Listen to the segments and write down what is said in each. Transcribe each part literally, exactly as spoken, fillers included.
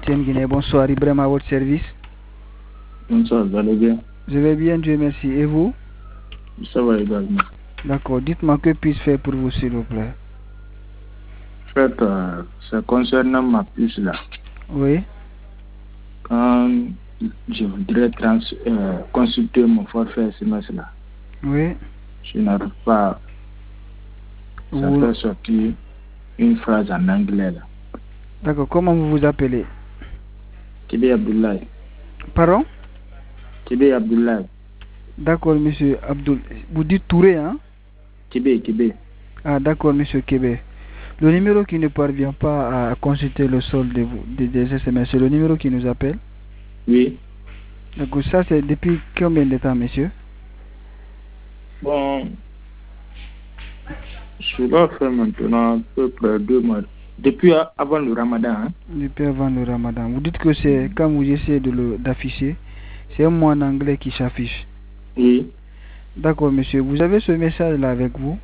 M T N Guinée. Bonsoir, Ibrahim à votre service. Bonsoir, vous allez bien? Je vais bien, Dieu merci. Et vous? Ça va également. D'accord, dites-moi que puis-je faire pour vous, s'il vous plaît? En fait, euh, ça concernant ma puce là. Oui. Quand je voudrais trans euh, consulter mon forfait S M S là, Oui. je n'arrive pas. Ça Vous... fait sortir une phrase en anglais là. D'accord, comment vous vous appelez? Kébé Abdoulaye. Pardon? Kébé Abdoulaye. D'accord, monsieur Abdoul. Vous dites Touré, hein? Kébé, Kébé. Ah, d'accord, monsieur Kébé. Le numéro qui ne parvient pas à consulter le solde de vous, des, des S M S, c'est le numéro qui nous appelle? Oui. D'accord, ça c'est depuis combien de temps, monsieur? Bon, je dois faire maintenant à peu près deux mois. Depuis avant le Ramadan. Hein? Depuis avant le Ramadan. Vous dites que c'est quand vous essayez de le d'afficher, c'est un mot en anglais qui s'affiche. Oui. D'accord, monsieur. Vous avez ce message-là avec vous?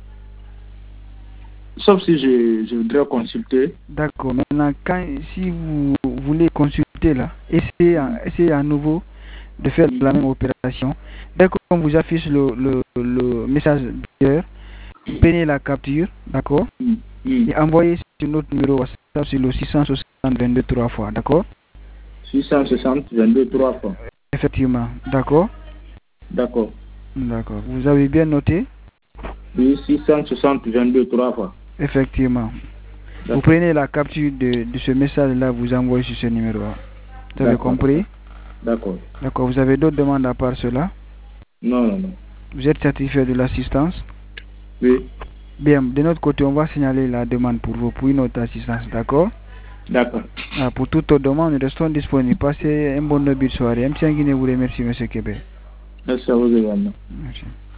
Sauf si je, je voudrais consulter. D'accord. Maintenant, quand, si vous voulez consulter là, essayez, essayez à nouveau de faire la même opération. Dès qu'on vous affiche le, le, le message d'heure, prenez la capture, d'accord, Mm. Mm. et envoyez sur notre numéro WhatsApp sur le six cent soixante vingt-deux trois fois, d'accord? six cent soixante vingt-deux trois fois. Effectivement, d'accord? D'accord. D'accord. Vous avez bien noté? Oui, six cent soixante vingt-deux trois fois. Effectivement. Vous prenez la capture de, de ce message-là, vous envoyez sur ce numéro-là. Vous avez compris? D'accord. D'accord. Vous avez d'autres demandes à part cela? Non, non, non. Vous êtes satisfait de l'assistance? Oui. Bien, de notre côté, on va signaler la demande pour vous, pour une autre assistance, d'accord? D'accord. Ah, pour toute autre demande, nous restons disponibles. Passez un bon début de soirée. M T N Guinée vous remercie, M. Kébé. Merci à vous également. Merci.